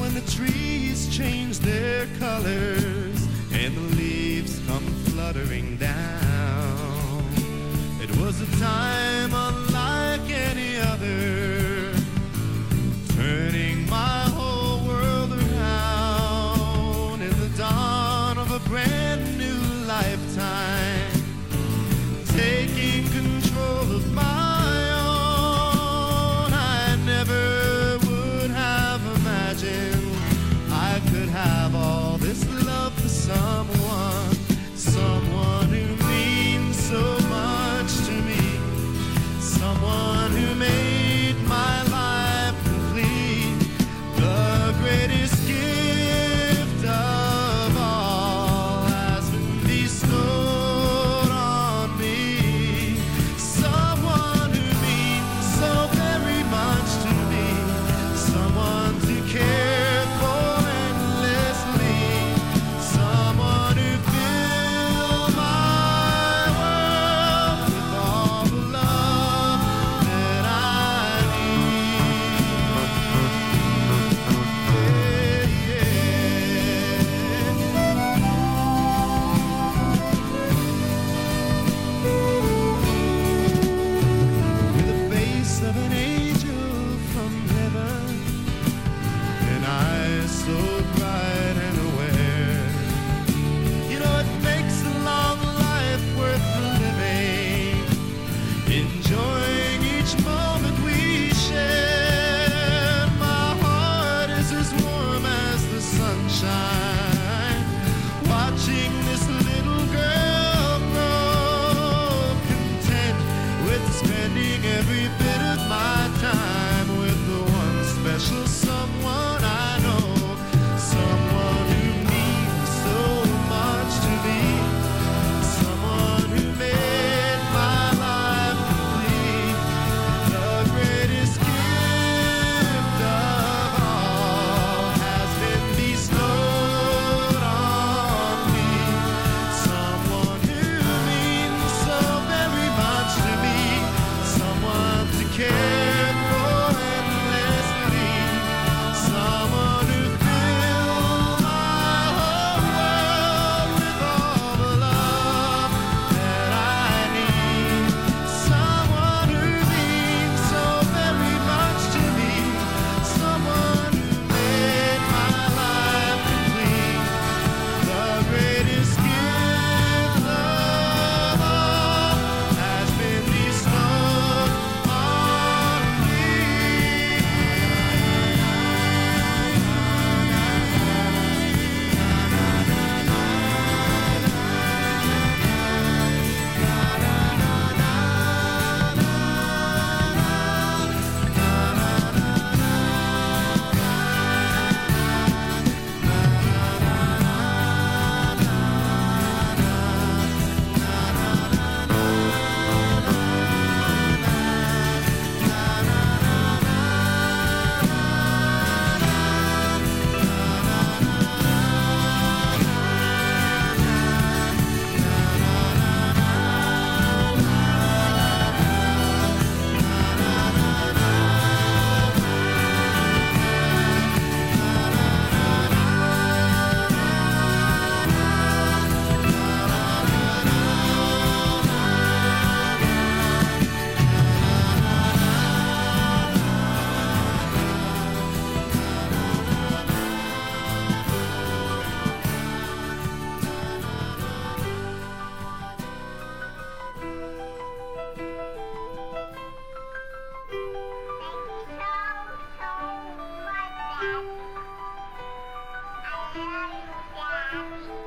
when the trees change their colors and the leaves come fluttering down. It was a time unlike any other, turning my whole world around in the dawn of a brand new lifetime, taking control of my own. I never would have imagined I could have all this love for someone, someone who means so much to me, someone who made my life complete. The greatest gift of all has been bestowed on me, someone who means so very much to me, someone to care for endlessly, someone who filled my world with all the love that I need. With the face of an angel from heaven and eyes so bright and aware, you know it makes a long life worth living, enjoying each moment we share. My heart is as warm as the sunshine, watching this little girl grow, content with spending every bit of my time with the one special someone I know, someone who means so much to me, someone who made my life complete. The greatest gift of all has been bestowed on me, someone who means so very much to me, someone to care for endlessly, someone who filled my whole world with all the love that I need, someone who means so very much to me, someone who made my life complete. The greatest gift of all has been bestowed on me. Thank you so much, Daddy. I love you, Daddy.